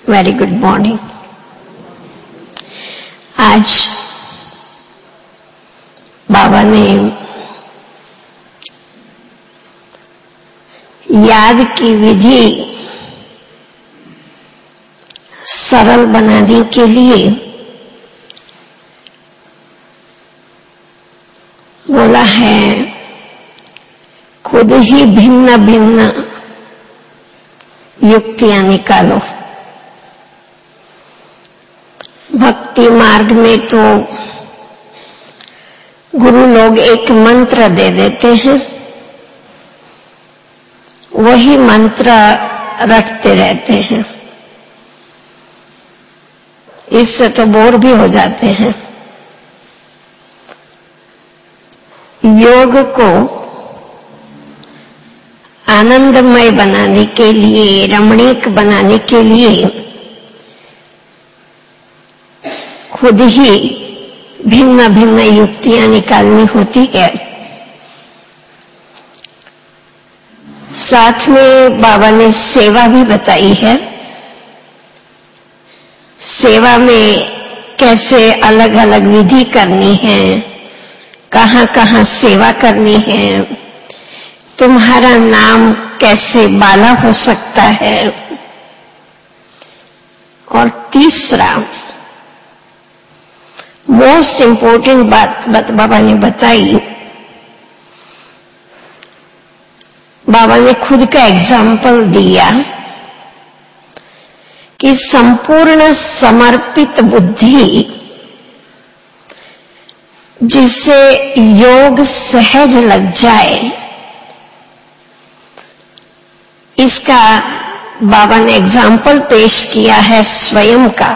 Very good morning. आज बाबा ने याद की विधि सरल बनाने के लिए बोला है, खुद ही भिन्न भिन्न युक्तियां निकालो। भक्ति मार्ग में तो गुरु लोग एक मंत्र दे देते हैं, वही मंत्र रटते रहते हैं, इससे तो बोर भी हो जाते हैं। योग को आनंदमय बनाने के लिए, रमणीक बनाने के लिए खुद ही भिन्न भिन्न युक्तियां निकालनी होती है। साथ में बाबा ने सेवा भी बताई है। सेवा में कैसे अलग अलग विधि करनी है, कहां कहां सेवा करनी है, तुम्हारा नाम कैसे बाला हो सकता है। और तीसरा मोस्ट इंपोर्टेंट बात बाबा ने बताई। बाबा ने खुद का एग्जाम्पल दिया कि संपूर्ण समर्पित बुद्धि जिससे योग सहज लग जाए, इसका बाबा ने एग्जाम्पल पेश किया है स्वयं का।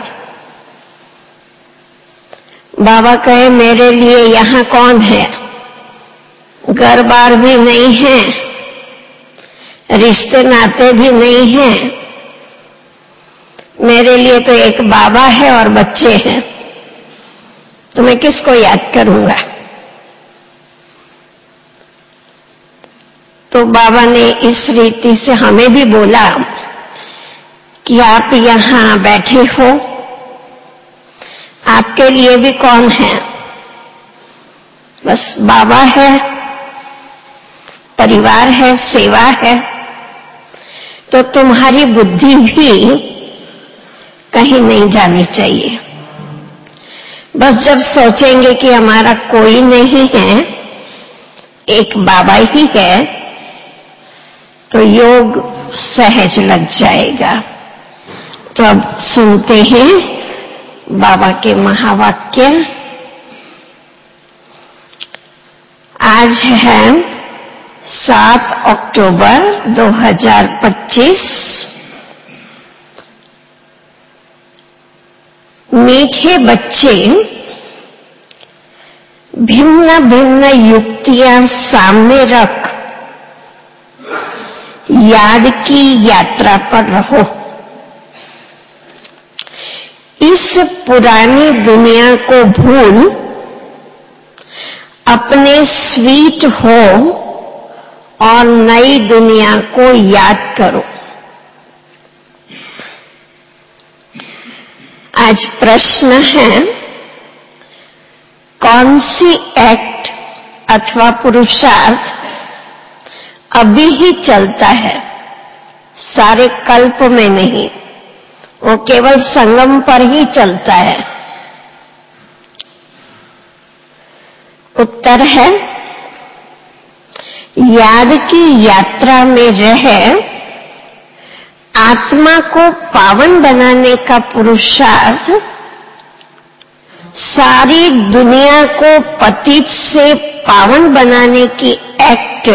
बाबा कहे, मेरे लिए यहां कौन है, घर बार भी नहीं है, रिश्ते नाते भी नहीं हैं, मेरे लिए तो एक बाबा है और बच्चे हैं, तो मैं किसको याद करूंगा। तो बाबा ने इस रीति से हमें भी बोला कि आप यहां बैठे हो, आपके लिए भी कौन है, बस बाबा है, परिवार है, सेवा है। तो तुम्हारी बुद्धि भी कहीं नहीं जानी चाहिए। बस जब सोचेंगे कि हमारा कोई नहीं है, एक बाबा ही है, तो योग सहज लग जाएगा। तो अब सुनते हैं बाबा के महावाक्य। आज है 7 अक्टूबर 2025। मीठे बच्चे भिन्न भिन्न युक्तियां सामने रख याद की यात्रा पर रहो। इस पुरानी दुनिया को भूल अपने स्वीट हो और नई दुनिया को याद करो। आज प्रश्न है, कौन सी एक्ट अथवा पुरुषार्थ अभी ही चलता है, सारे कल्प में नहीं, वो केवल संगम पर ही चलता है। उत्तर है, याद की यात्रा में रह आत्मा को पावन बनाने का पुरुषार्थ सारी दुनिया को पतित से पावन बनाने की एक्ट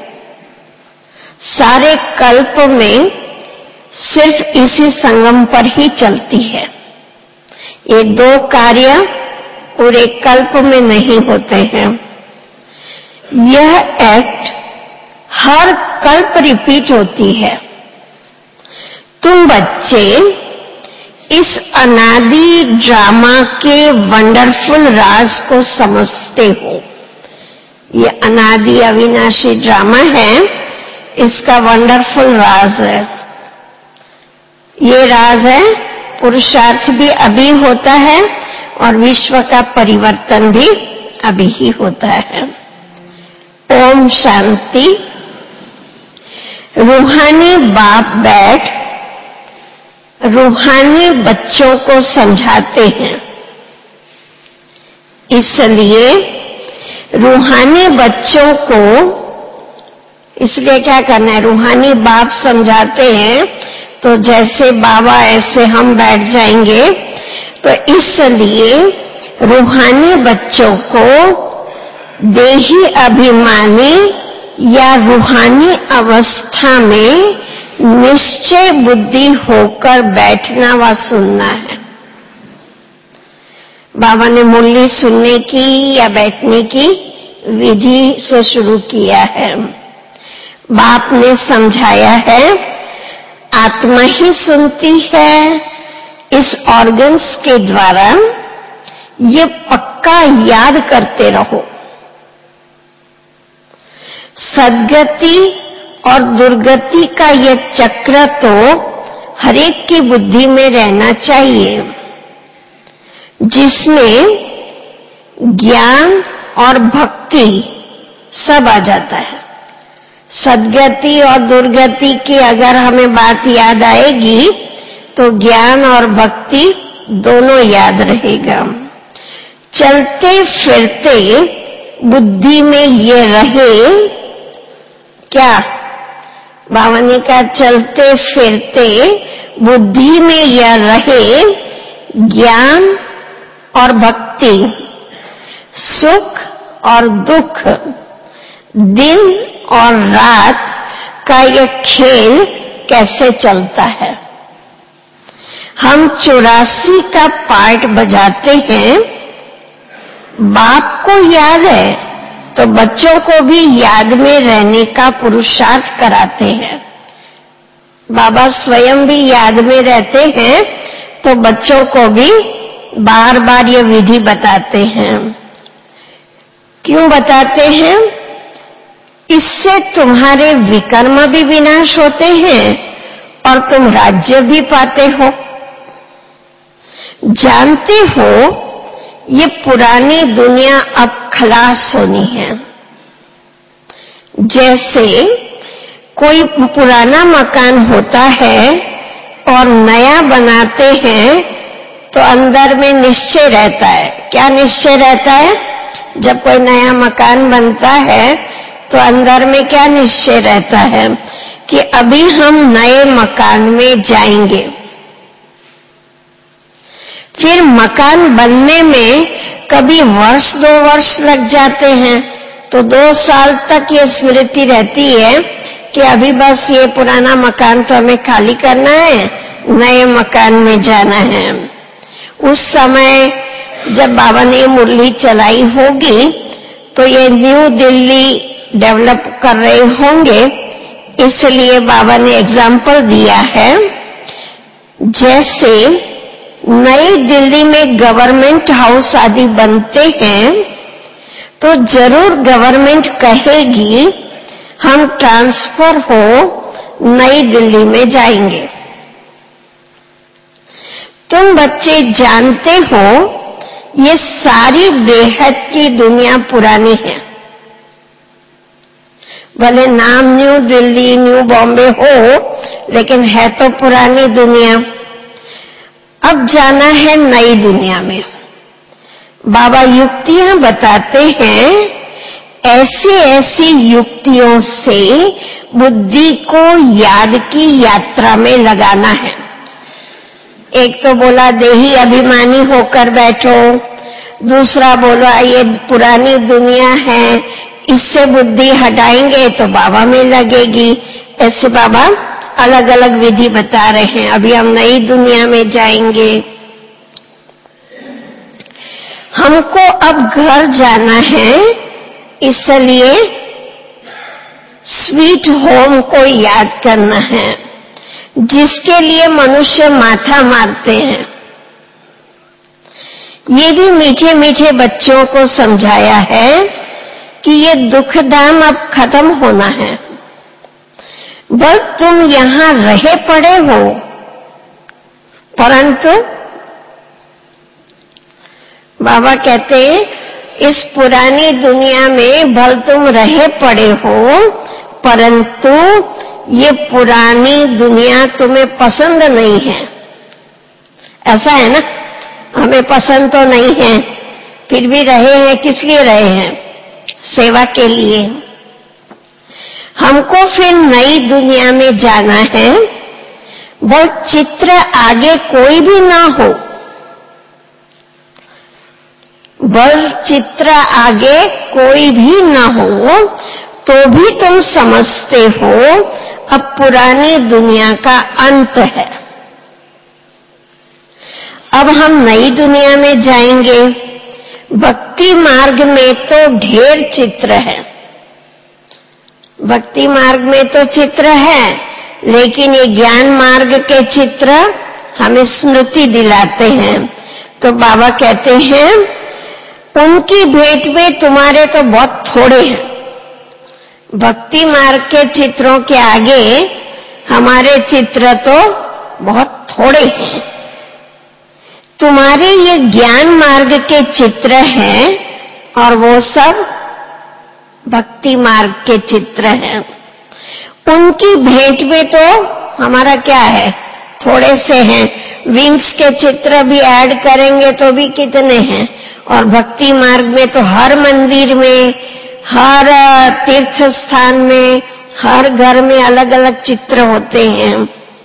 सारे कल्प में सिर्फ इसी संगम पर ही चलती है। ये दो कार्य पूरे कल्प में नहीं होते हैं। यह एक्ट हर कल्प रिपीट होती है। तुम बच्चे इस अनादि ड्रामा के वंडरफुल राज को समझते हो। ये अनादि अविनाशी ड्रामा है, इसका वंडरफुल राज है। ये राज है, पुरुषार्थ भी अभी होता है और विश्व का परिवर्तन भी अभी ही होता है। ओम शांति। रूहानी बाप बैठ रूहानी बच्चों को समझाते हैं। इसलिए रूहानी बच्चों को इसलिए क्या करना है, रूहानी बाप समझाते हैं तो जैसे बाबा ऐसे हम बैठ जाएंगे। तो इसलिए रूहानी बच्चों को देही अभिमानी या रूहानी अवस्था में निश्चय बुद्धि होकर बैठना व सुनना है। बाबा ने मुरली सुनने की या बैठने की विधि से शुरू किया है। बाप ने समझाया है, आत्मा ही सुनती है इस ऑर्गन्स के द्वारा। ये पक्का याद करते रहो। सद्गति और दुर्गति का यह चक्र तो हरेक की बुद्धि में रहना चाहिए, जिसमें ज्ञान और भक्ति सब आ जाता है। सद्गति और दुर्गति की अगर हमें बात याद आएगी तो ज्ञान और भक्ति दोनों याद रहेगा। चलते फिरते बुद्धि में ये रहे क्या, बाबा ने कहा चलते फिरते बुद्धि में यह रहे ज्ञान और भक्ति, सुख और दुख, दिन और रात का यह खेल कैसे चलता है। हम 84 का पार्ट बजाते हैं। बाप को याद है तो बच्चों को भी याद में रहने का पुरुषार्थ कराते हैं। बाबा स्वयं भी याद में रहते हैं तो बच्चों को भी बार बार ये विधि बताते हैं। क्यों बताते हैं? इससे तुम्हारे विकर्म भी विनाश होते हैं और तुम राज्य भी पाते हो। जानते हो ये पुरानी दुनिया अब खलास होनी है। जैसे कोई पुराना मकान होता है और नया बनाते हैं तो अंदर में निश्चय रहता है। क्या निश्चय रहता है? जब कोई नया मकान बनता है तो अंदर में क्या निश्चय रहता है कि अभी हम नए मकान में जाएंगे। फिर मकान बनने में कभी वर्ष 2 वर्ष लग जाते हैं तो 2 साल तक ये स्मृति रहती है कि अभी बस ये पुराना मकान तो हमें खाली करना है, नए मकान में जाना है। उस समय जब बाबा ने मुरली चलाई होगी तो ये न्यू दिल्ली डेवलप कर रहे होंगे, इसलिए बाबा ने एग्जाम्पल दिया है। जैसे नई दिल्ली में गवर्नमेंट हाउस आदि बनते हैं तो जरूर गवर्नमेंट कहेगी हम ट्रांसफर हो नई दिल्ली में जाएंगे। तुम बच्चे जानते हो ये सारी बेहद की दुनिया पुरानी है। भले नाम न्यू दिल्ली न्यू बॉम्बे हो लेकिन है तो पुरानी दुनिया। अब जाना है नई दुनिया में। बाबा युक्तियां बताते हैं, ऐसी ऐसी युक्तियों से बुद्धि को याद की यात्रा में लगाना है। एक तो बोला देही अभिमानी होकर बैठो, दूसरा बोला ये पुरानी दुनिया है, इससे बुद्धि हटाएंगे तो बाबा में लगेगी। ऐसे बाबा अलग अलग विधि बता रहे हैं। अभी हम नई दुनिया में जाएंगे। हमको अब घर जाना है, इसलिए स्वीट होम को याद करना है, जिसके लिए मनुष्य माथा मारते हैं। ये भी मीठे मीठे बच्चों को समझाया है कि ये दुख दाम अब खत्म होना है। बस तुम यहां रहे पड़े हो, परंतु बाबा कहते इस पुरानी दुनिया में भल तुम रहे पड़े हो, परंतु ये पुरानी दुनिया तुम्हें पसंद नहीं है। ऐसा है ना, हमें पसंद तो नहीं है, फिर भी रहे हैं। किस लिए रहे हैं? सेवा के लिए। हमको फिर नई दुनिया में जाना है। वो चित्र आगे कोई भी ना हो, वह चित्र आगे कोई भी ना हो, तो भी तुम समझते हो अब पुरानी दुनिया का अंत है। अब हम नई दुनिया में जाएंगे। भक्ति मार्ग में तो ढेर चित्र है, भक्ति मार्ग में तो चित्र है, लेकिन ये ज्ञान मार्ग के चित्र हमें स्मृति दिलाते हैं। तो बाबा कहते हैं उनकी भेंट में तुम्हारे तो बहुत थोड़े हैं। भक्ति मार्ग के चित्रों के आगे हमारे चित्र तो बहुत थोड़े हैं। तुम्हारे ये ज्ञान मार्ग के चित्र हैं और वो सब भक्ति मार्ग के चित्र हैं। उनकी भेंट में तो हमारा क्या है? थोड़े से हैं। विंग्स के चित्र भी ऐड करेंगे तो भी कितने हैं? और भक्ति मार्ग में तो हर मंदिर में, हर तीर्थ स्थान में, हर घर में अलग अलग चित्र होते हैं।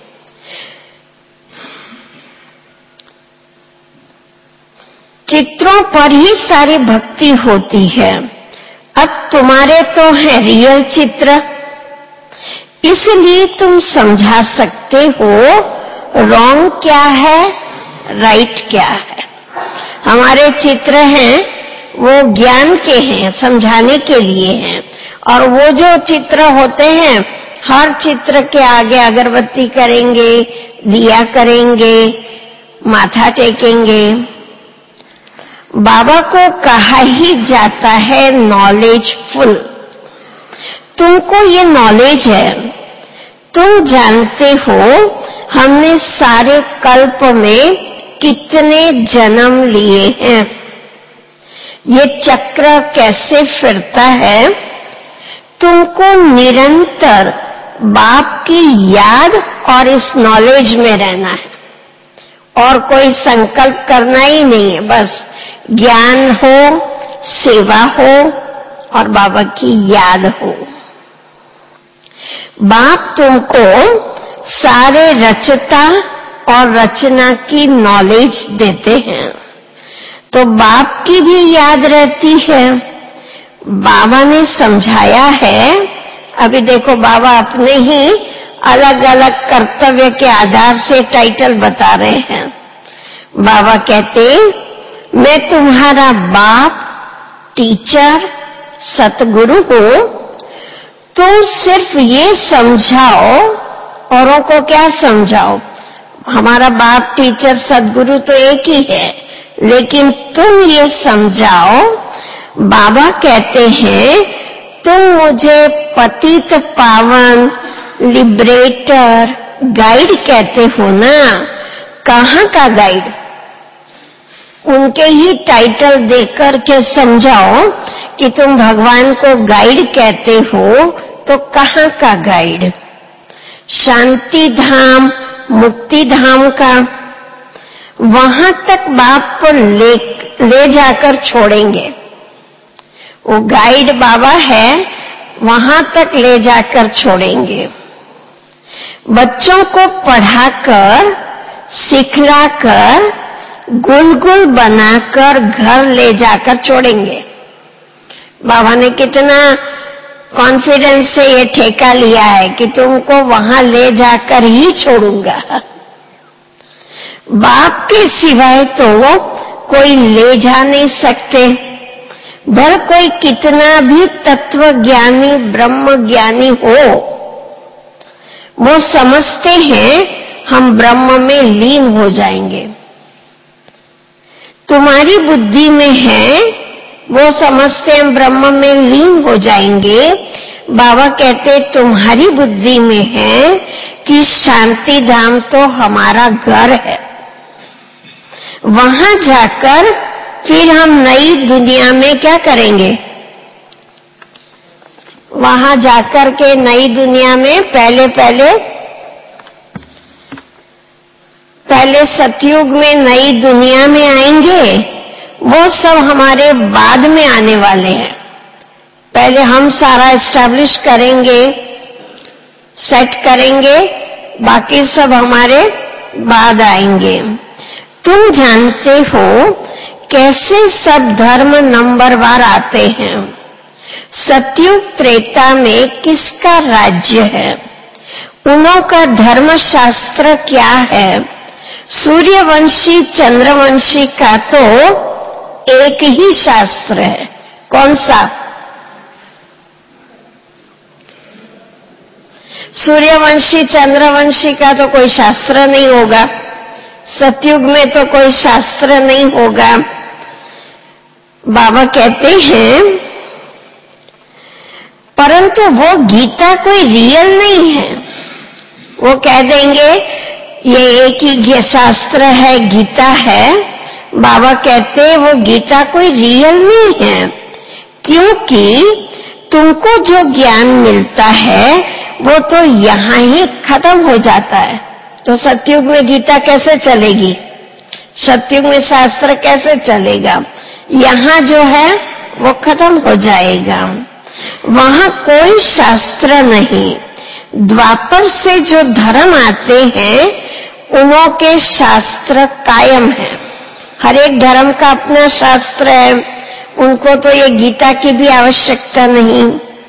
चित्रों पर ही सारी भक्ति होती है। अब तुम्हारे तो है रियल चित्र, इसलिए तुम समझा सकते हो रॉन्ग क्या है, राइट क्या है। हमारे चित्र हैं वो ज्ञान के हैं, समझाने के लिए हैं। और वो जो चित्र होते हैं, हर चित्र के आगे अगरबत्ती करेंगे, दिया करेंगे, माथा टेकेंगे। बाबा को कहा ही जाता है नॉलेजफुल। तुमको ये नॉलेज है, तुम जानते हो हमने सारे कल्प में कितने जन्म लिए हैं, ये चक्र कैसे फिरता है। तुमको निरंतर बाप की याद और इस नॉलेज में रहना है और कोई संकल्प करना ही नहीं है। बस ज्ञान हो, सेवा हो और बाबा की याद हो। बाप तुमको सारे रचता और रचना की नॉलेज देते हैं, तो बाप की भी याद रहती है। बाबा ने समझाया है। अभी देखो बाबा अपने ही अलग अलग कर्तव्य के आधार से टाइटल बता रहे हैं। बाबा कहते मैं तुम्हारा बाप, टीचर, सतगुरु हूं। तुम सिर्फ ये समझाओ, औरों को क्या समझाओ। हमारा बाप, टीचर, सतगुरु तो एक ही है, लेकिन तुम ये समझाओ। बाबा कहते हैं तुम मुझे पतित पावन, लिबरेटर, गाइड कहते हो ना। कहाँ का गाइड? उनके ही टाइटल देकर के समझाओ कि तुम भगवान को गाइड कहते हो, तो कहाँ का गाइड? शांति धाम, मुक्ति धाम का। वहां तक बाप को ले जाकर छोड़ेंगे। वो गाइड बाबा है, वहां तक ले जाकर छोड़ेंगे। बच्चों को पढ़ाकर, सिखलाकर, गुलगुल बनाकर घर ले जाकर छोड़ेंगे। बाबा ने कितना कॉन्फिडेंस से ये ठेका लिया है कि तुमको वहां ले जाकर ही छोड़ूंगा। बाप के सिवाय तो कोई ले जा नहीं सकते। भले कोई कितना भी तत्व ज्ञानी, ब्रह्म ज्ञानी हो, वो समझते हैं हम ब्रह्म में लीन हो जाएंगे। तुम्हारी बुद्धि में है, वो समझते हैं ब्रह्म में लीन हो जाएंगे। बाबा कहते तुम्हारी बुद्धि में है कि शांति धाम तो हमारा घर है। वहां जाकर फिर हम नई दुनिया में क्या करेंगे? वहां जाकर के नई दुनिया में पहले सतयुग में नई दुनिया में आएंगे। वो सब हमारे बाद में आने वाले हैं। पहले हम सारा एस्टैब्लिश करेंगे, सेट करेंगे, बाकी सब हमारे बाद आएंगे। तुम जानते हो कैसे सब धर्म नंबरवार आते हैं। सतयुग त्रेता में किसका राज्य है? उनों का धर्म शास्त्र क्या है? सूर्यवंशी चंद्रवंशी का तो एक ही शास्त्र है। कौन सा? सूर्यवंशी चंद्रवंशी का तो कोई शास्त्र नहीं होगा। सतयुग में तो कोई शास्त्र नहीं होगा। बाबा कहते हैं परंतु वो गीता कोई रियल नहीं है। वो कह देंगे ये एक ही शास्त्र है, गीता है। बाबा कहते हैं वो गीता कोई रियल नहीं है, क्योंकि तुमको जो ज्ञान मिलता है वो तो यहाँ ही खत्म हो जाता है। तो सतयुग में गीता कैसे चलेगी? सतयुग में शास्त्र कैसे चलेगा? यहाँ जो है वो खत्म हो जाएगा। वहां कोई शास्त्र नहीं। द्वापर से जो धर्म आते हैं उनों के शास्त्र कायम है। हर एक धर्म का अपना शास्त्र है। उनको तो ये गीता की भी आवश्यकता नहीं।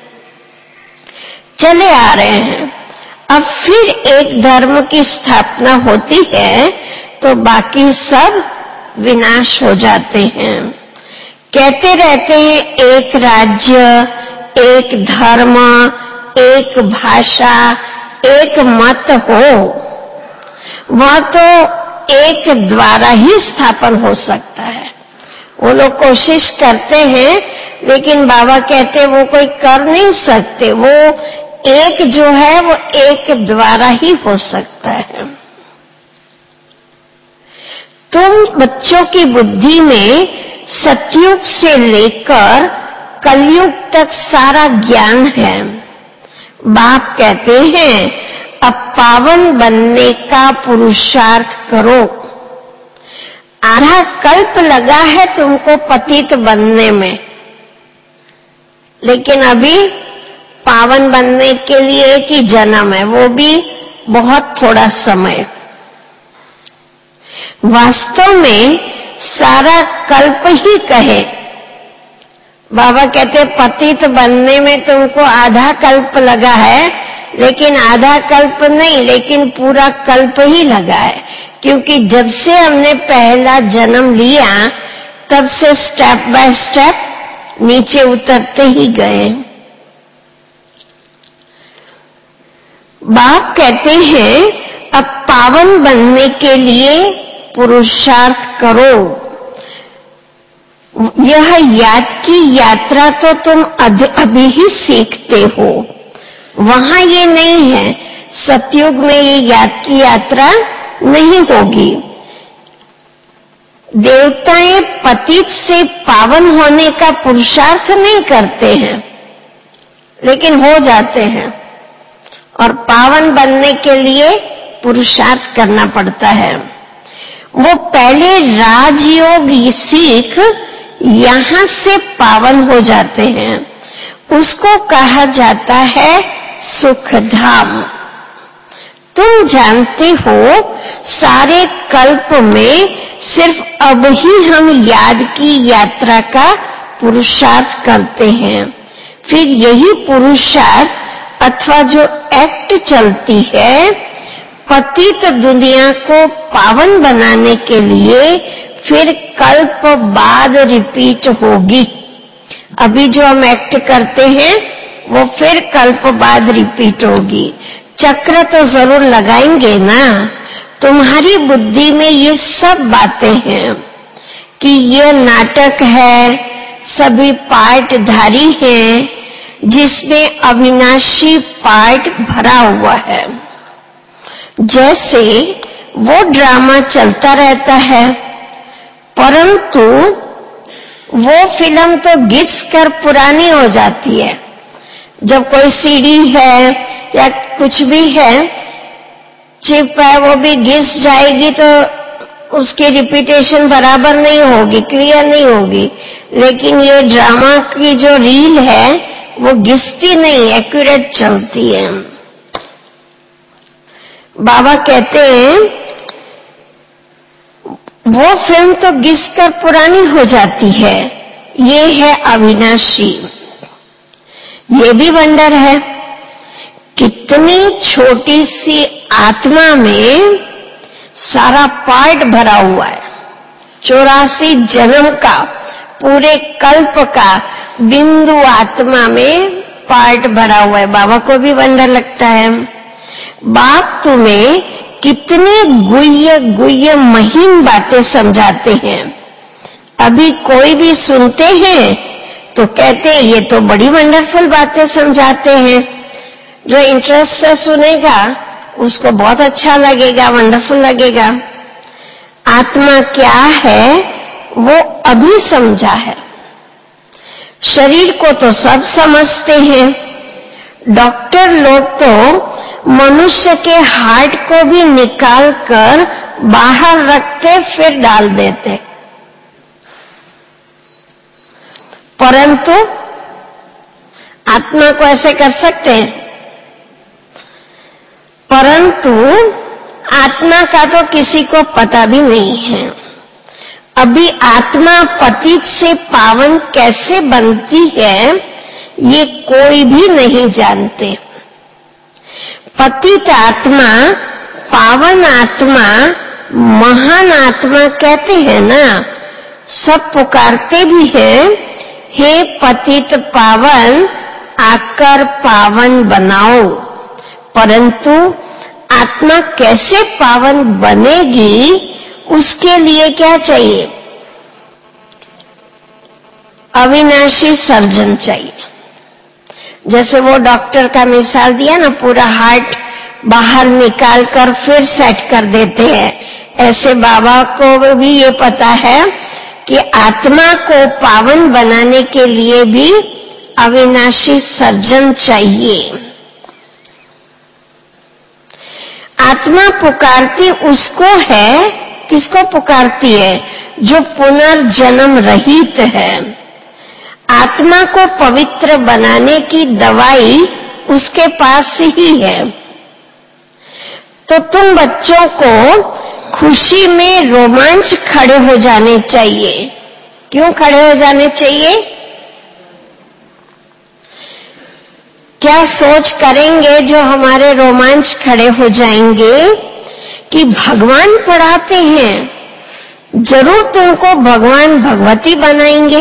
चले आ रहे हैं। अब फिर एक धर्म की स्थापना होती है तो बाकी सब विनाश हो जाते हैं। कहते रहते हैं एक राज्य, एक धर्म, एक भाषा, एक मत हो। वह तो एक द्वारा ही स्थापन हो सकता है। वो लोग कोशिश करते हैं लेकिन बाबा कहते हैं वो कोई कर नहीं सकते। वो एक जो है वो एक द्वारा ही हो सकता है। तुम बच्चों की बुद्धि में सतयुग से लेकर कलयुग तक सारा ज्ञान है। बाप कहते हैं अब पावन बनने का पुरुषार्थ करो। आधा कल्प लगा है तुमको पतित बनने में, लेकिन अभी पावन बनने के लिए एक ही जन्म है, वो भी बहुत थोड़ा समय। वास्तव में सारा कल्प ही कहे। बाबा कहते पतित बनने में तुमको आधा कल्प लगा है, लेकिन आधा कल्प नहीं, लेकिन पूरा कल्प ही लगा है। क्योंकि जब से हमने पहला जन्म लिया तब से स्टेप बाय स्टेप नीचे उतरते ही गए। बाप कहते हैं अब पावन बनने के लिए पुरुषार्थ करो। यह याद की यात्रा तो तुम अभी ही सीखते हो। वहां ये नहीं है। सतयुग में ये याद की यात्रा नहीं होगी। देवताएं पतित से पावन होने का पुरुषार्थ नहीं करते हैं, लेकिन हो जाते हैं। और पावन बनने के लिए पुरुषार्थ करना पड़ता है। वो पहले राजयोग सीख यहां से पावन हो जाते हैं। उसको कहा जाता है सुखधाम। तुम जानते हो सारे कल्प में सिर्फ अब ही हम याद की यात्रा का पुरुषार्थ करते हैं। फिर यही पुरुषार्थ अथवा जो एक्ट चलती है पतित दुनिया को पावन बनाने के लिए, फिर कल्प बाद रिपीट होगी। अभी जो हम एक्ट करते हैं वो फिर कल्प बाद रिपीट होगी। चक्र तो जरूर लगाएंगे ना। तुम्हारी बुद्धि में ये सब बातें हैं कि ये नाटक है, सभी पार्टधारी हैं, जिसमें अविनाशी पार्ट भरा हुआ है। जैसे वो ड्रामा चलता रहता है, परंतु वो फिल्म तो घिस कर पुरानी हो जाती है। जब कोई सीडी है या कुछ भी है, चिप है, वो भी घिस जाएगी तो उसकी रिपीटेशन बराबर नहीं होगी, क्लियर नहीं होगी। लेकिन ये ड्रामा की जो रील है वो घिसती नहीं, एक्यूरेट चलती है। बाबा कहते हैं वो फिल्म तो घिसकर पुरानी हो जाती है, ये है अविनाशी। ये भी वंडर है, कितनी छोटी सी आत्मा में सारा पार्ट भरा हुआ है। 84 जन्म का, पूरे कल्प का बिंदु आत्मा में पार्ट भरा हुआ है। बाबा को भी वंडर लगता है। बाप तुम्हें कितने गुह्य गुह्य महीन बातें समझाते हैं। अभी कोई भी सुनते हैं तो कहते हैं ये तो बड़ी वंडरफुल बातें समझाते हैं। जो इंटरेस्ट से सुनेगा उसको बहुत अच्छा लगेगा, वंडरफुल लगेगा। आत्मा क्या है वो अभी समझा है। शरीर को तो सब समझते हैं। डॉक्टर लोग तो मनुष्य के हार्ट को भी निकाल कर बाहर रखते फिर डाल देते, परंतु आत्मा को ऐसे कर सकते हैं। परंतु आत्मा का तो किसी को पता भी नहीं है। अभी आत्मा पतित से पावन कैसे बनती है ये कोई भी नहीं जानते। पतित आत्मा, पावन आत्मा, महान आत्मा कहते हैं ना, सब पुकारते भी हैं, हे पतित पावन आकर पावन बनाओ। परंतु आत्मा कैसे पावन बनेगी उसके लिए क्या चाहिए? अविनाशी सर्जन चाहिए। जैसे वो डॉक्टर का मिसाल दिया ना, पूरा हार्ट बाहर निकाल कर फिर सेट कर देते हैं, ऐसे बाबा को भी ये पता है कि आत्मा को पावन बनाने के लिए भी अविनाशी सर्जन चाहिए। आत्मा पुकारती उसको है, किसको पुकारती है? जो पुनर्जन्म रहित है। आत्मा को पवित्र बनाने की दवाई उसके पास ही है। तो तुम बच्चों को खुशी में रोमांच खड़े हो जाने चाहिए। क्यों खड़े हो जाने चाहिए? क्या सोच करेंगे जो हमारे रोमांच खड़े हो जाएंगे कि भगवान पढ़ाते हैं, जरूर तुमको भगवान भगवती बनाएंगे।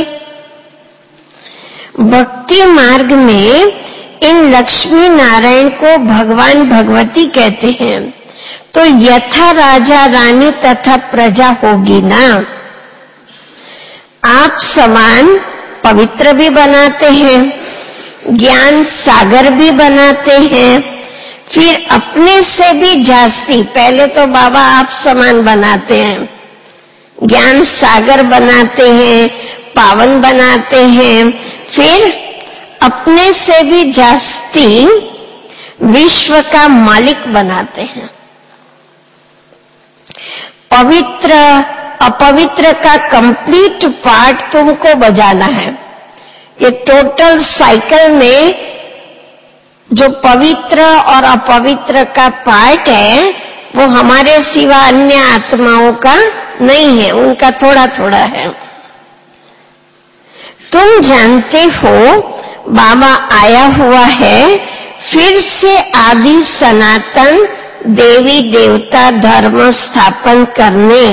भक्ति मार्ग में इन लक्ष्मी नारायण को भगवान भगवती कहते हैं। तो यथा राजा रानी तथा प्रजा होगी ना। आप समान पवित्र भी बनाते हैं, ज्ञान सागर भी बनाते हैं, फिर अपने से भी जास्ती। पहले तो बाबा आप समान बनाते हैं, ज्ञान सागर बनाते हैं, पावन बनाते हैं, फिर अपने से भी जास्ती विश्व का मालिक बनाते हैं। पवित्र अपवित्र का कंप्लीट पार्ट तुमको बजाना है। ये टोटल साइकिल में जो पवित्र और अपवित्र का पार्ट है वो हमारे सिवा अन्य आत्माओं का नहीं है, उनका थोड़ा थोड़ा है। तुम जानते हो बाबा आया हुआ है फिर से आदि सनातन देवी देवता धर्म स्थापन करने,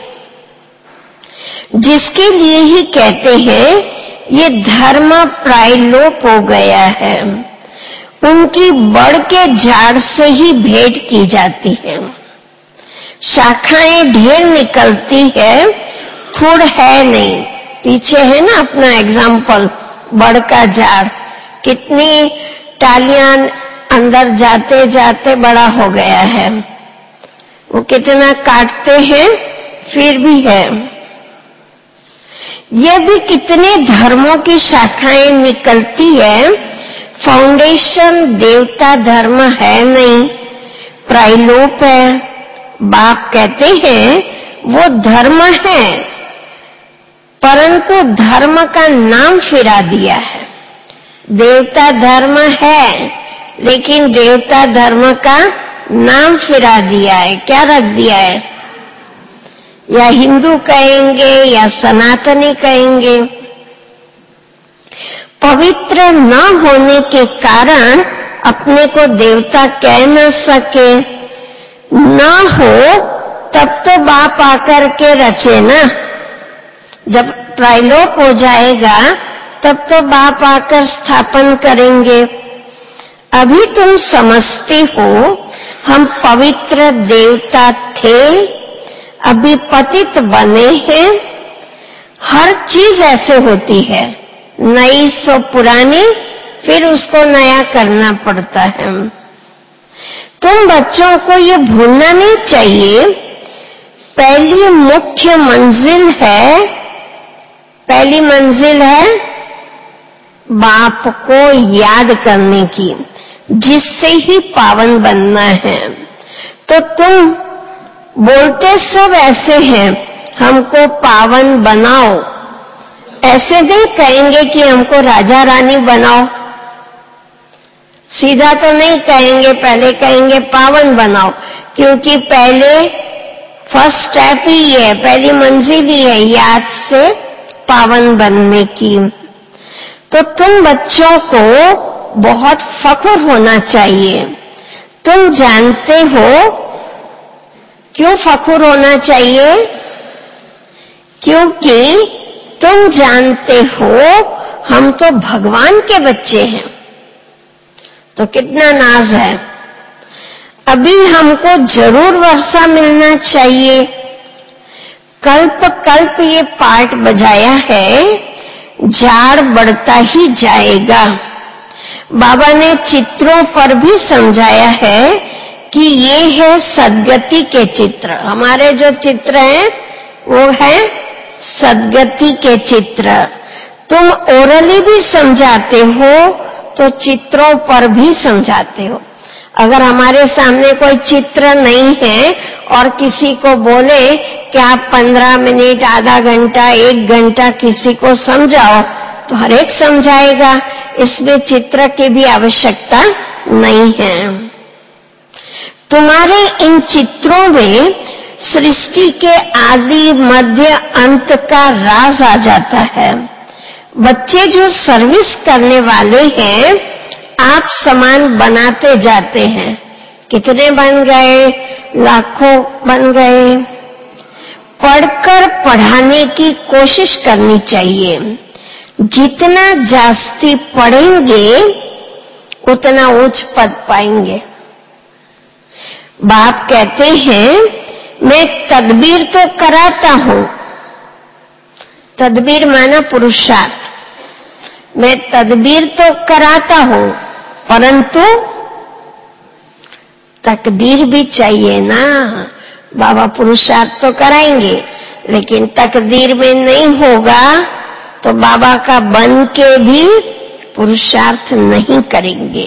जिसके लिए ही कहते हैं ये धर्म प्राय लोप हो गया है। उनकी बड़ के झाड़ से ही भेंट की जाती है। शाखाएं ढेर निकलती है, थोड़ है नहीं। पीछे है ना अपना एग्जाम्पल, बड़ का झाड़, कितनी टालियां अंदर जाते जाते बड़ा हो गया है। वो कितना काटते हैं फिर भी है। ये भी कितने धर्मों की शाखाएं निकलती है। फाउंडेशन देवता धर्म है नहीं, प्रायलोप है। बाप कहते हैं वो धर्म है, परंतु धर्म का नाम फिरा दिया है। देवता धर्म है, लेकिन देवता धर्म का नाम फिरा दिया है। क्या रख दिया है? या हिंदू कहेंगे या सनातनी कहेंगे। पवित्र न होने के कारण अपने को देवता कह न सके। न हो तब तो बाप आकर के रचे ना। जब त्रैलोक हो जाएगा तब तो बाप आकर स्थापन करेंगे। अभी तुम समझते हो हम पवित्र देवता थे, अभी पतित बने हैं। हर चीज ऐसे होती है, नई सो पुरानी, फिर उसको नया करना पड़ता है। तुम बच्चों को ये भूलना नहीं चाहिए। पहली मुख्य मंजिल है, पहली मंजिल है बाप को याद करने की, जिससे ही पावन बनना है। तो तुम बोलते सब ऐसे हैं, हमको पावन बनाओ। ऐसे नहीं कहेंगे कि हमको राजा रानी बनाओ, सीधा तो नहीं कहेंगे, पहले कहेंगे पावन बनाओ, क्योंकि पहले फर्स्ट स्टेप ही है, पहली मंजिल ही है याद से पावन बनने की। तो तुम बच्चों को बहुत फख्र होना चाहिए। तुम जानते हो क्यों फख्र होना चाहिए? क्योंकि तुम जानते हो हम तो भगवान के बच्चे हैं। तो कितना नाज है। अभी हमको जरूर वर्षा मिलना चाहिए। कल्प कल्प ये पाठ बजाया है, जाड़ बढ़ता ही जाएगा। बाबा ने चित्रों पर भी समझाया है कि ये है सद्गति के चित्र। हमारे जो चित्र हैं वो है सद्गति के चित्र। तुम ओरली भी समझाते हो तो चित्रों पर भी समझाते हो। अगर हमारे सामने कोई चित्र नहीं है और किसी को बोले कि आप 15 मिनट, आधा घंटा, 1 घंटा किसी को समझाओ, तो हर एक समझाएगा। इसमें चित्र की भी आवश्यकता नहीं है। तुम्हारे इन चित्रों में सृष्टि के आदि मध्य अंत का राज आ जाता है। बच्चे जो सर्विस करने वाले हैं, आप सामान बनाते जाते हैं। कितने बन गए? लाखों बन गए। पढ़कर पढ़ाने की कोशिश करनी चाहिए। जितना जास्ती पढ़ेंगे उतना उच्च पद पाएंगे। बाप कहते हैं मैं तदबीर तो कराता हूं। तदबीर माना पुरुषार्थ। मैं तदबीर तो कराता हूं, परंतु तकदीर भी चाहिए ना। बाबा पुरुषार्थ तो कराएंगे, लेकिन तकदीर में नहीं होगा तो बाबा का बन के भी पुरुषार्थ नहीं करेंगे।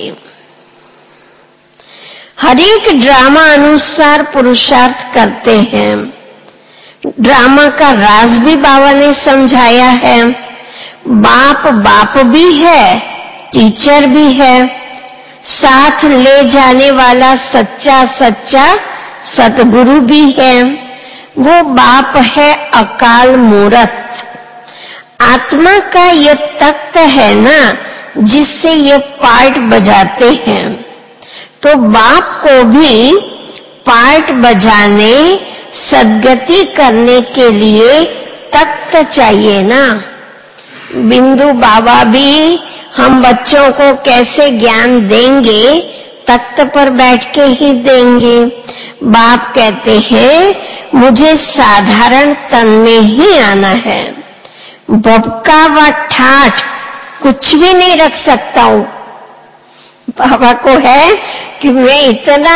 हर एक ड्रामा अनुसार पुरुषार्थ करते हैं। ड्रामा का राज भी बाबा ने समझाया है। बाप बाप भी है, टीचर भी है, साथ ले जाने वाला सच्चा सच्चा सतगुरु भी है। वो बाप है अकाल मूरत। आत्मा का ये तख्त है ना, जिससे ये पार्ट बजाते हैं। तो बाप को भी पार्ट बजाने, सद्गति करने के लिए तख्त चाहिए ना। बिंदु बाबा भी हम बच्चों को कैसे ज्ञान देंगे? तख्त पर बैठ के ही देंगे। बाप कहते हैं मुझे साधारण तन में ही आना है। बबका व ठाठ कुछ भी नहीं रख सकता हूं। बाबा को है कि मैं इतना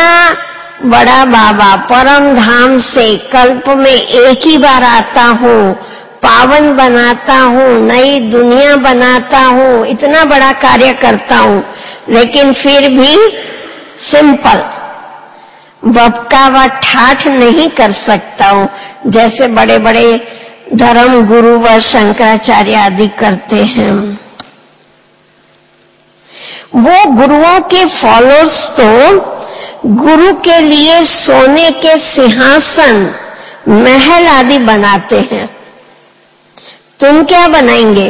बड़ा बाबा परम धाम से कल्प में एक ही बार आता हूं, पावन बनाता हूँ, नई दुनिया बनाता हूँ, इतना बड़ा कार्य करता हूँ, लेकिन फिर भी सिंपल बबका व ठाठ नहीं कर सकता हूँ जैसे बड़े बड़े धर्म गुरु व शंकराचार्य आदि करते हैं। वो गुरुओं के फॉलोअर्स तो गुरु के लिए सोने के सिंहासन, महल आदि बनाते हैं। तुम क्या बनाएंगे?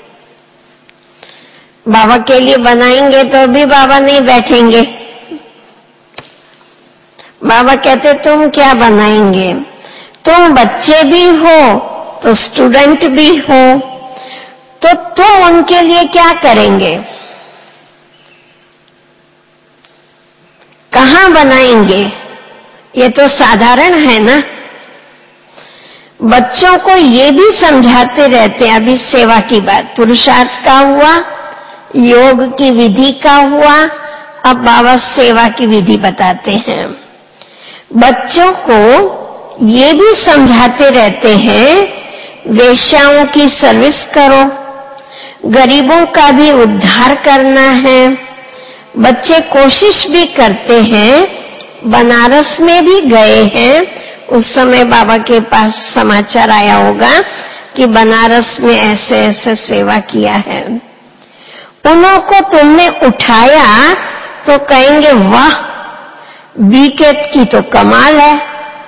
बाबा के लिए बनाएंगे तो भी बाबा नहीं बैठेंगे। बाबा कहते तुम क्या बनाएंगे? तुम बच्चे भी हो तो स्टूडेंट भी हो, तो तुम उनके लिए क्या करेंगे? कहां बनाएंगे? ये तो साधारण है ना। बच्चों को ये भी समझाते रहते हैं। अभी सेवा की बात, पुरुषार्थ का हुआ, योग की विधि का हुआ, अब बाबा सेवा की विधि बताते हैं। बच्चों को ये भी समझाते रहते हैं, वेश्याओं की सर्विस करो, गरीबों का भी उद्धार करना है। बच्चे कोशिश भी करते हैं, बनारस में भी गए हैं। उस समय बाबा के पास समाचार आया होगा कि बनारस में ऐसे ऐसे सेवा किया है। उन्हों को तुमने उठाया तो कहेंगे वाह, बीकेट की तो कमाल है।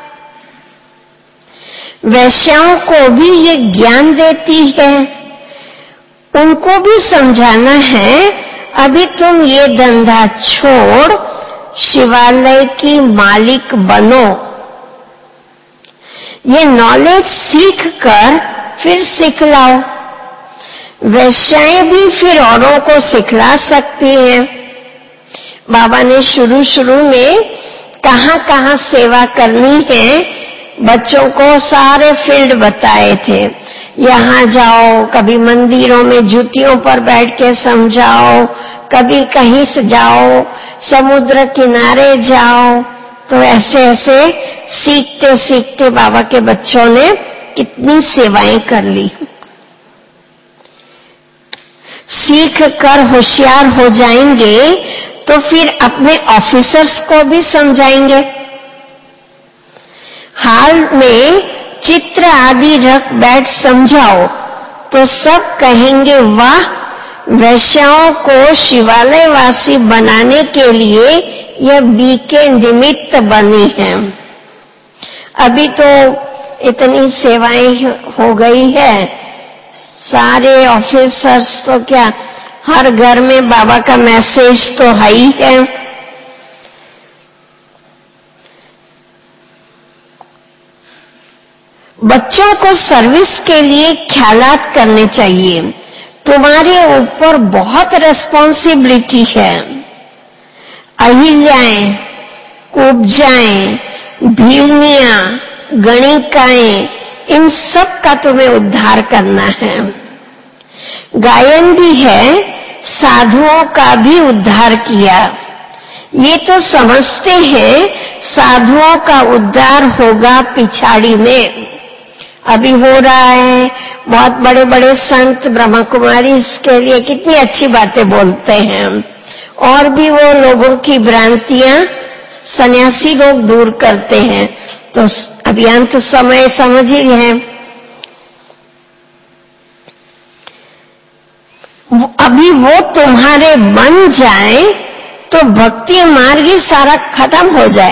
वैश्याओं को भी ये ज्ञान देती है, उनको भी समझाना है अभी तुम ये धंधा छोड़ शिवालय की मालिक बनो। ये नॉलेज सीख कर फिर सिखलाओ। वैश्याएं भी फिर औरों को सिखला सकती हैं। बाबा ने शुरू शुरू में कहां कहां सेवा करनी है बच्चों को सारे फील्ड बताए थे। यहाँ जाओ, कभी मंदिरों में जूतियों पर बैठ के समझाओ, कभी कहीं से जाओ, समुद्र किनारे जाओ। तो ऐसे ऐसे सीखते सीखते बाबा के बच्चों ने कितनी सेवाएं कर ली। सीख कर होशियार हो जाएंगे तो फिर अपने ऑफिसर्स को भी समझाएंगे। हाल में चित्र आदि रख बैठ समझाओ तो सब कहेंगे वाह, वैश्याओं को शिवालय वासी बनाने के लिए यह बीके निमित्त बनी है। अभी तो इतनी सेवाएं हो गई है, सारे ऑफिसर्स तो क्या, हर घर में बाबा का मैसेज तो है ही है। बच्चों को सर्विस के लिए ख्यालात करने चाहिए। तुम्हारे ऊपर बहुत रेस्पॉन्सिबिलिटी है। अहिल्याएं, कुब्जाएं, भीलनियां, गणिकाएं, इन सब का तुम्हें उद्धार करना है। गायन भी है, साधुओं का भी उद्धार किया। ये तो समझते हैं साधुओं का उद्धार होगा पिछाड़ी में। अभी हो रहा है, बहुत बड़े बड़े संत ब्रह्मा कुमारी इसके लिए कितनी अच्छी बातें बोलते हैं, और भी वो लोगों की भ्रांतियां सन्यासी लोग दूर करते हैं। तो अभी अंत समय समझ ही है। अभी वो तुम्हारे बन जाए तो भक्ति मार्ग ही सारा खत्म हो जाए,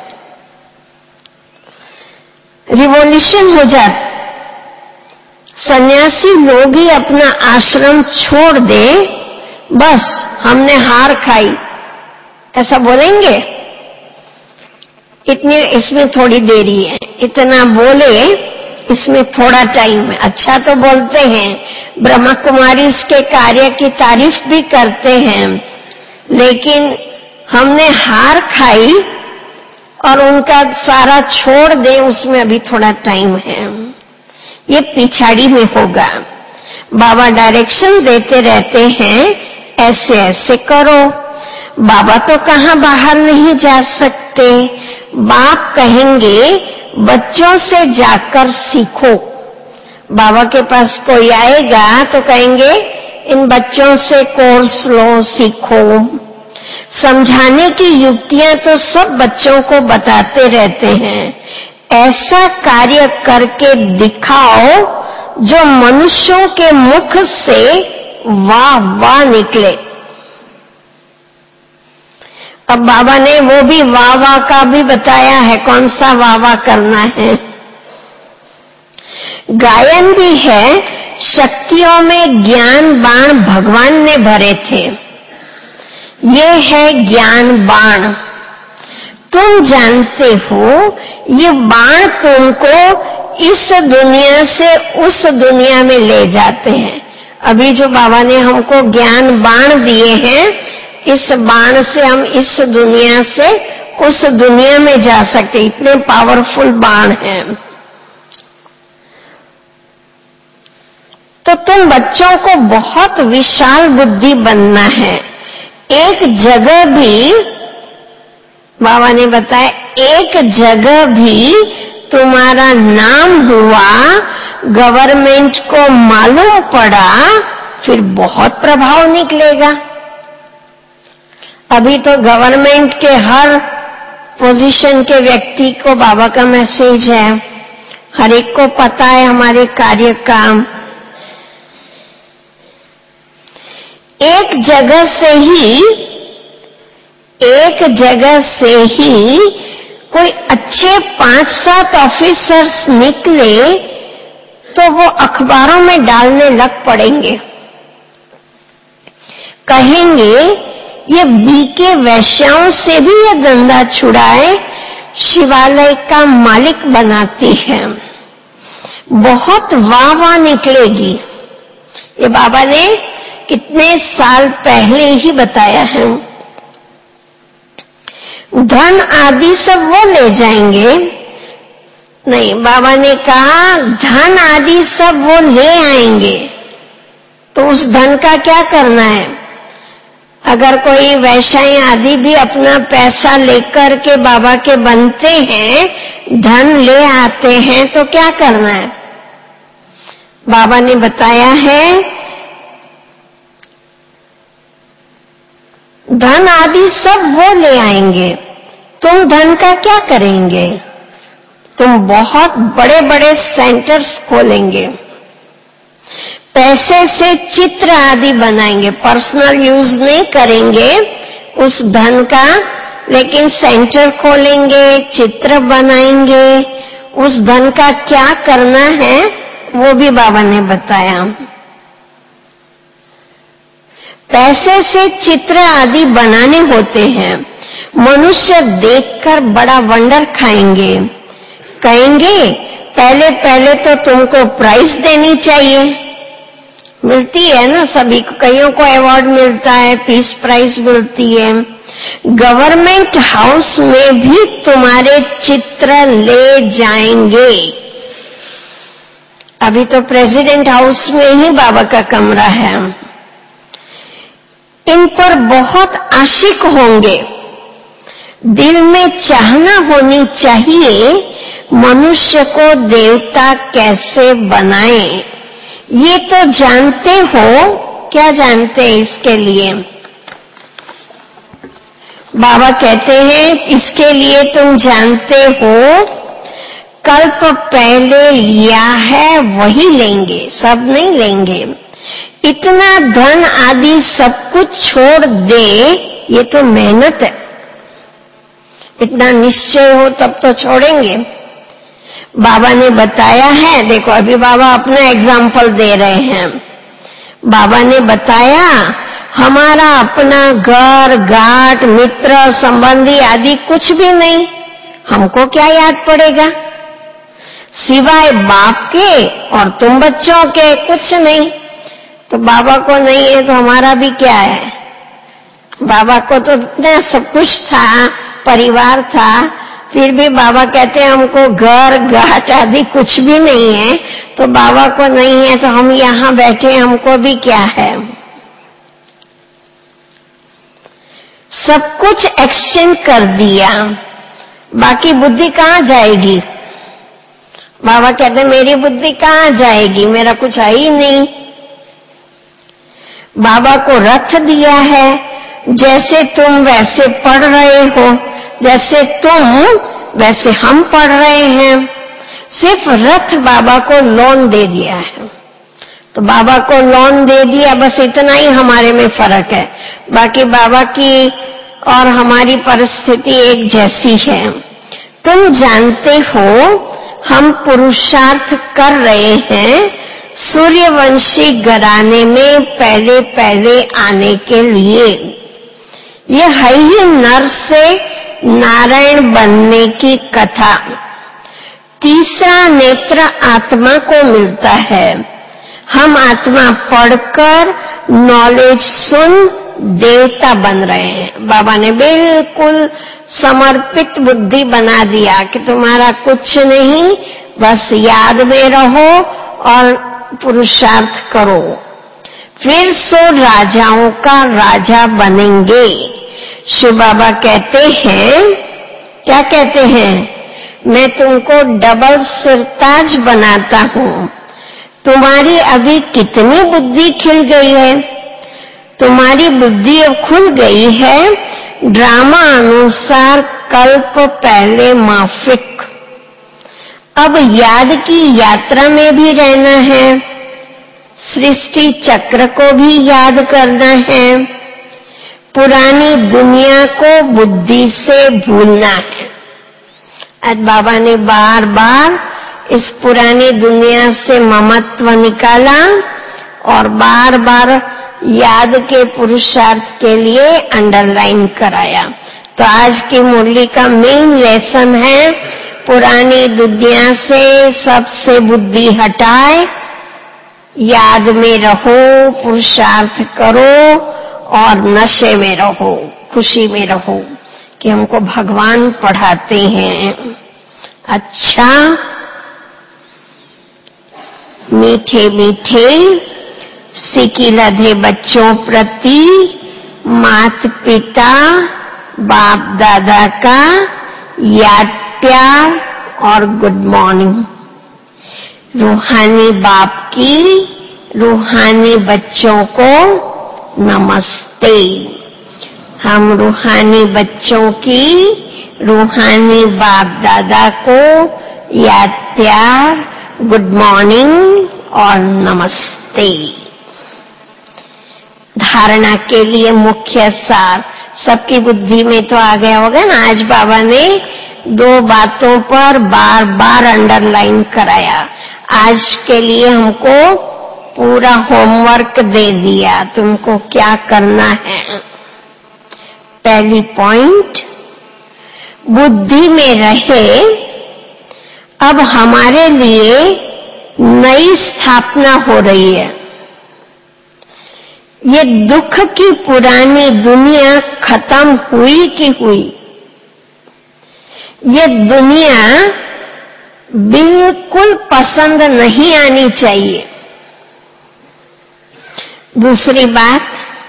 रिवॉल्यूशन हो जाए। सन्यासी लोग ही अपना आश्रम छोड़ दे, बस हमने हार खाई, ऐसा बोलेंगे। इतनी इसमें थोड़ी देरी है, इतना बोले इसमें थोड़ा टाइम है। अच्छा तो बोलते हैं, ब्रह्मा कुमारी इसके कार्य की तारीफ भी करते हैं, लेकिन हमने हार खाई और उनका सारा छोड़ दे, उसमें अभी थोड़ा टाइम है। ये पिछाड़ी में होगा। बाबा डायरेक्शन देते रहते हैं, ऐसे ऐसे करो। बाबा तो कहां बाहर नहीं जा सकते। बाप कहेंगे बच्चों से जाकर सीखो। बाबा के पास कोई आएगा तो कहेंगे इन बच्चों से कोर्स लो, सीखो। समझाने की युक्तियां तो सब बच्चों को बताते रहते हैं। ऐसा कार्य करके दिखाओ जो मनुष्यों के मुख से वाह वाह निकले। अब बाबा ने वो भी वाह वाह का भी बताया है, कौन सा वाह वाह करना है। गायन भी है, शक्तियों में ज्ञान बाण भगवान ने भरे थे। ये है ज्ञान बाण। तुम जानते हो ये बाण तुमको इस दुनिया से उस दुनिया में ले जाते हैं। अभी जो बाबा ने हमको ज्ञान बाण दिए हैं, इस बाण से हम इस दुनिया से उस दुनिया में जा सकते, इतने पावरफुल बाण हैं। तो तुम बच्चों को बहुत विशाल बुद्धि बनना है। एक जगह भी बाबा ने बताया, एक जगह भी तुम्हारा नाम हुआ, गवर्नमेंट को मालूम पड़ा, फिर बहुत प्रभाव निकलेगा। अभी तो गवर्नमेंट के हर पोजीशन के व्यक्ति को बाबा का मैसेज है, हर एक को पता है हमारे कार्य का। एक जगह से ही कोई अच्छे 5-7 ऑफिसर्स निकले तो वो अखबारों में डालने लग पड़ेंगे। कहेंगे ये बीके वैश्याओं से भी ये धंधा छुड़ाए, शिवालय का मालिक बनाती है। बहुत वाह वाह निकलेगी। ये बाबा ने कितने साल पहले ही बताया है। धन आदि सब वो ले जाएंगे, नहीं, बाबा ने कहा धन आदि सब वो ले आएंगे। तो उस धन का क्या करना है? अगर कोई वैश्याएं आदि भी अपना पैसा लेकर के बाबा के बनते हैं, धन ले आते हैं, तो क्या करना है? बाबा ने बताया है धन आदि सब वो ले आएंगे, तुम धन का क्या करेंगे? तुम बहुत बड़े बड़े सेंटर्स खोलेंगे, पैसे से चित्र आदि बनाएंगे, पर्सनल यूज नहीं करेंगे उस धन का, लेकिन सेंटर खोलेंगे, चित्र बनाएंगे। उस धन का क्या करना है वो भी बाबा ने बताया। पैसे से चित्र आदि बनाने होते हैं। मनुष्य देखकर बड़ा वंडर खाएंगे, कहेंगे पहले पहले तो तुमको प्राइज देनी चाहिए। मिलती है ना सभी को, कईयों को अवार्ड मिलता है, पीस प्राइज मिलती है। गवर्नमेंट हाउस में भी तुम्हारे चित्र ले जाएंगे। अभी तो प्रेसिडेंट हाउस में ही बाबा का कमरा है। इन पर बहुत आशिक होंगे। दिल में चाहना होनी चाहिए मनुष्य को देवता कैसे बनाए। ये तो जानते हो, क्या जानते हैं इसके लिए? बाबा कहते हैं इसके लिए तुम जानते हो कल्प पहले लिया है वही लेंगे, सब नहीं लेंगे। इतना धन आदि सब कुछ छोड़ दे, ये तो मेहनत है। इतना निश्चय हो तब तो छोड़ेंगे। बाबा ने बताया है, देखो अभी बाबा अपना एग्जाम्पल दे रहे हैं। बाबा ने बताया हमारा अपना घर घाट मित्र संबंधी आदि कुछ भी नहीं, हमको क्या याद पड़ेगा सिवाय बाप के और तुम बच्चों के, कुछ नहीं। तो बाबा को नहीं है तो हमारा भी क्या है? बाबा को तो इतना सब कुछ था, परिवार था, फिर भी बाबा कहते हैं हमको घर घाट आदि कुछ भी नहीं है। तो बाबा को नहीं है तो हम यहाँ बैठे, हमको भी क्या है? सब कुछ एक्सचेंज कर दिया, बाकी बुद्धि कहाँ जाएगी? बाबा कहते मेरी बुद्धि कहाँ जाएगी, मेरा कुछ है ही नहीं। बाबा को रथ दिया है, जैसे तुम वैसे पढ़ रहे हो, जैसे तुम वैसे हम पढ़ रहे हैं। सिर्फ रथ बाबा को लोन दे दिया है, तो बाबा को लोन दे दिया, बस इतना ही हमारे में फर्क है। बाकी बाबा की और हमारी परिस्थिति एक जैसी है। तुम जानते हो हम पुरुषार्थ कर रहे हैं सूर्यवंशी घराने में पहले पहले आने के लिए। ये है ही नर से नारायण बनने की कथा। तीसरा नेत्र आत्मा को मिलता है। हम आत्मा पढ़कर नॉलेज सुन देवता बन रहे हैं। बाबा ने बिल्कुल समर्पित बुद्धि बना दिया कि तुम्हारा कुछ नहीं, बस याद में रहो और पुरुषार्थ करो, फिर सो राजाओं का राजा बनेंगे। शिव बाबा कहते हैं, क्या कहते हैं, मैं तुमको डबल सिरताज बनाता हूं। तुम्हारी अभी कितनी बुद्धि खिल गई है, तुम्हारी बुद्धि अब खुल गई है। ड्रामा अनुसार कल्प पहले माफिक, अब याद की यात्रा में भी रहना है, सृष्टि चक्र को भी याद करना है, पुरानी दुनिया को बुद्धि से भूलना है। आज बाबा ने बार बार इस पुरानी दुनिया से ममत्व निकाला और बार बार याद के पुरुषार्थ के लिए अंडरलाइन कराया। तो आज की मुरली का मेन लेसन है, पुरानी दुनिया से सबसे बुद्धि हटाए, याद में रहो, पुरुषार्थ करो और नशे में रहो, खुशी में रहो कि हमको भगवान पढ़ाते हैं। अच्छा, मीठे मीठे सिकी लधे बच्चों प्रति माता पिता बाप दादा का याद, प्यार और गुड मॉर्निंग। रूहानी बाप की रूहानी बच्चों को नमस्ते। हम रूहानी बच्चों की रूहानी बाप दादा को याद, प्यार, गुड मॉर्निंग और नमस्ते। धारणा के लिए मुख्य सार सबकी बुद्धि में तो आ गया होगा ना। आज बाबा ने 2 बातों पर बार बार अंडरलाइन कराया। आज के लिए हमको पूरा होमवर्क दे दिया, तुमको क्या करना है। पहली पॉइंट, बुद्धि में रहे अब हमारे लिए नई स्थापना हो रही है। ये दुख की पुरानी दुनिया खत्म हुई कि हुई, ये दुनिया बिल्कुल पसंद नहीं आनी चाहिए। दूसरी बात,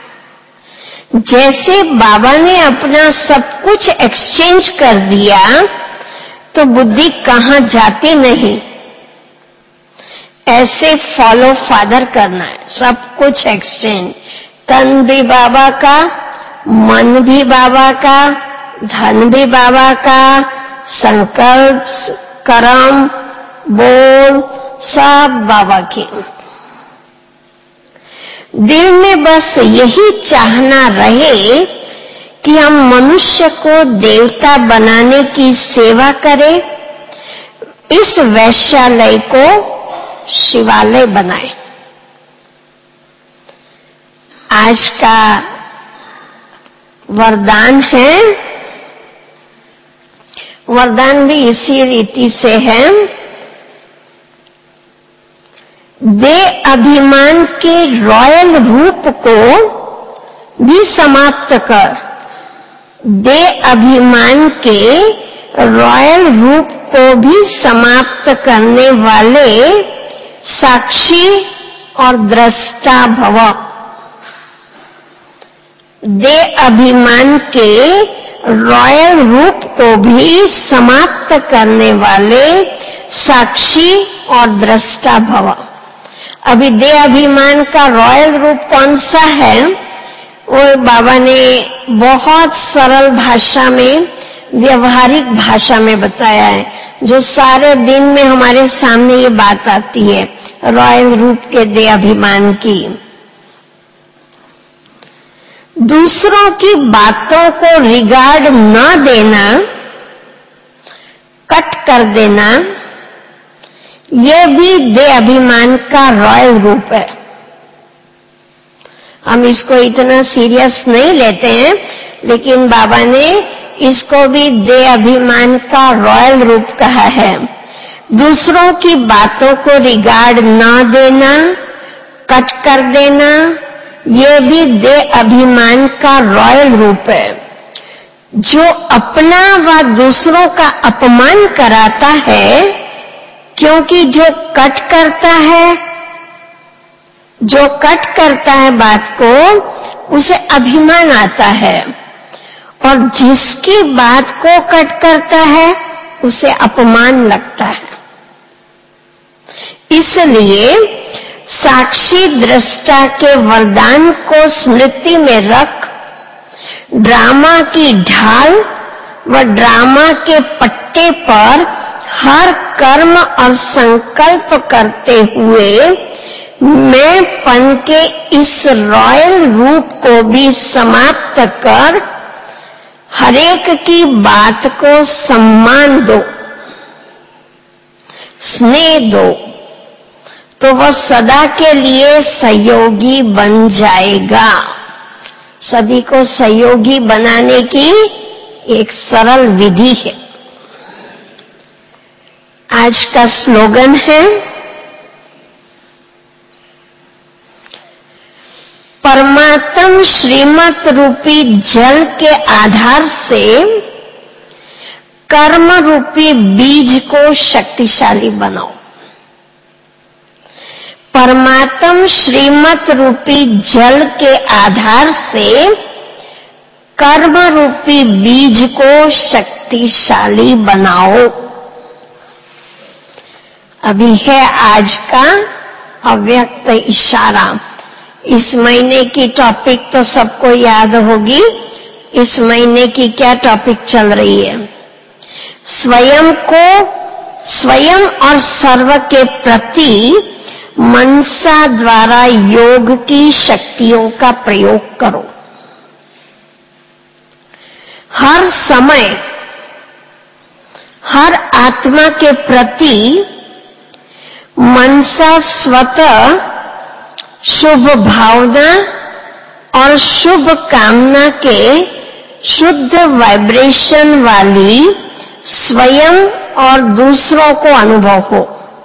जैसे बाबा ने अपना सब कुछ एक्सचेंज कर दिया तो बुद्धि कहां जाती नहीं। ऐसे फॉलो फादर करना है, सब कुछ एक्सचेंज, तन भी बाबा का, मन भी बाबा का, धन भी बाबा का, संकल्प, कर्म, बोल सब बाबा के। दिल में बस यही चाहना रहे कि हम मनुष्य को देवता बनाने की सेवा करें, इस वैश्यालय को शिवालय बनाए। आज का वरदान है, वरदान भी इसी रीति से है, दे अभिमान के रॉयल रूप को भी समाप्त कर। दे अभिमान के रॉयल रूप को भी समाप्त करने वाले साक्षी और दृष्टा भव। दे अभिमान के रॉयल रूप को भी समाप्त करने वाले साक्षी और दृष्टा भव। अभी देह अभिमान का रॉयल रूप कौन सा है, वो बाबा ने बहुत सरल भाषा में, व्यवहारिक भाषा में बताया है, जो सारे दिन में हमारे सामने ये बात आती है रॉयल रूप के देह अभिमान की। दूसरों की बातों को रिगार्ड न देना, कट कर देना, यह भी देह अभिमान का रॉयल रूप है। हम इसको इतना सीरियस नहीं लेते हैं, लेकिन बाबा ने इसको भी देह अभिमान का रॉयल रूप कहा है। दूसरों की बातों को रिगार्ड ना देना, कट कर देना, यह भी देह अभिमान का रॉयल रूप है। जो अपना व दूसरों का अपमान कराता है, क्योंकि जो कट करता है बात को, उसे अभिमान आता है, और जिसकी बात को कट करता है उसे अपमान लगता है। इसलिए साक्षी दृष्टा के वरदान को स्मृति में रख ड्रामा की ढाल व ड्रामा के पट्टे पर हर कर्म और संकल्प करते हुए मैं पन के इस रॉयल रूप को भी समाप्त कर हरेक की बात को सम्मान दो, स्नेह दो, तो वह सदा के लिए सहयोगी बन जाएगा। सभी को सहयोगी बनाने की एक सरल विधि है। आज का स्लोगन है, परमात्म श्रीमत रूपी जल के आधार से कर्म रूपी बीज को शक्तिशाली बनाओ। परमात्म श्रीमत रूपी जल के आधार से कर्म रूपी बीज को शक्तिशाली बनाओ। अभी है आज का अव्यक्त इशारा। इस महीने की टॉपिक तो सबको याद होगी। इस महीने की क्या टॉपिक चल रही है? स्वयं और सर्व के प्रति मनसा द्वारा योग की शक्तियों का प्रयोग करो। हर समय हर आत्मा के प्रति मनसा स्वतः शुभ भावना और शुभ कामना के शुद्ध वाइब्रेशन वाली स्वयं और दूसरों को अनुभव हो।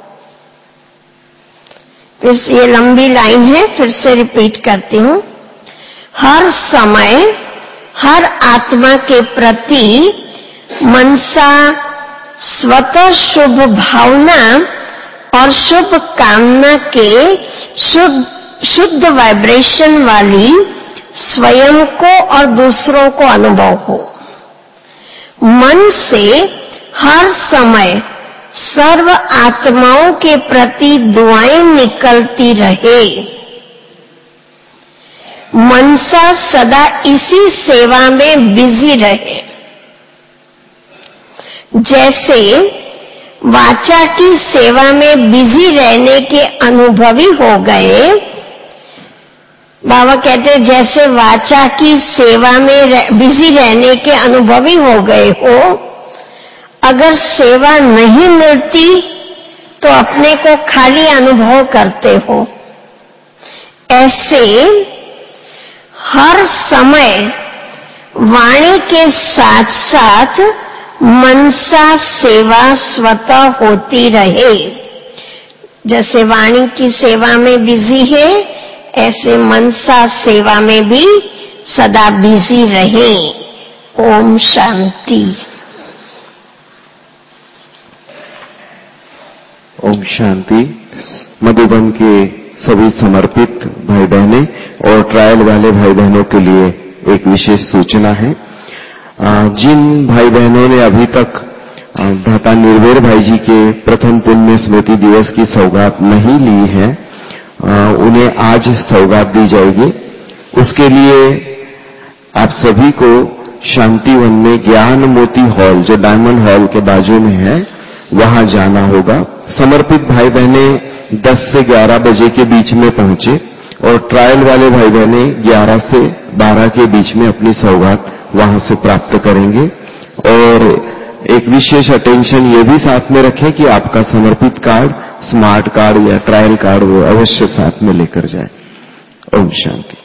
फिर से ये लंबी लाइन है, फिर से रिपीट करती हूं। हर समय हर आत्मा के प्रति मनसा स्वतः शुभ भावना और शुभ कामना के शुद्ध वाइब्रेशन वाली स्वयं को और दूसरों को अनुभव हो। मन से हर समय सर्व आत्माओं के प्रति दुआएं निकलती रहे। मनसा सदा इसी सेवा में बिजी रहे। जैसे वाचा की सेवा में बिजी रहने के अनुभवी हो गए। बाबा कहते हैं जैसे वाचा की सेवा में बिजी रहने के अनुभवी हो गए हो, अगर सेवा नहीं मिलती तो अपने को खाली अनुभव करते हो। ऐसे हर समय वाणी के साथ साथ मनसा सेवा स्वतः होती रहे। जैसे वाणी की सेवा में बिजी है, ऐसे मनसा सेवा में भी सदा बिजी रहे। ओम शांति। ओम शांति। मधुबन के सभी समर्पित भाई बहनें और ट्रायल वाले भाई बहनों के लिए एक विशेष सूचना है। जिन भाई बहनों ने अभी तक भ्राता निर्वेर भाई जी के प्रथम पुण्य स्मृति दिवस की सौगात नहीं ली है, उन्हें आज सौगात दी जाएगी। उसके लिए आप सभी को शांतिवन में ज्ञान मोती हॉल, जो डायमंड हॉल के बाजू में है, वहां जाना होगा। समर्पित भाई बहने 10 से 11 बजे के बीच में पहुंचे और ट्रायल वाले भाई बहने 11 से 12 के बीच में अपनी सौगात वहां से प्राप्त करेंगे। और एक विशेष अटेंशन ये भी साथ में रखें कि आपका समर्पित कार्ड, स्मार्ट कार्ड या ट्रायल कार्ड वो अवश्य साथ में लेकर जाए। ओम शांति।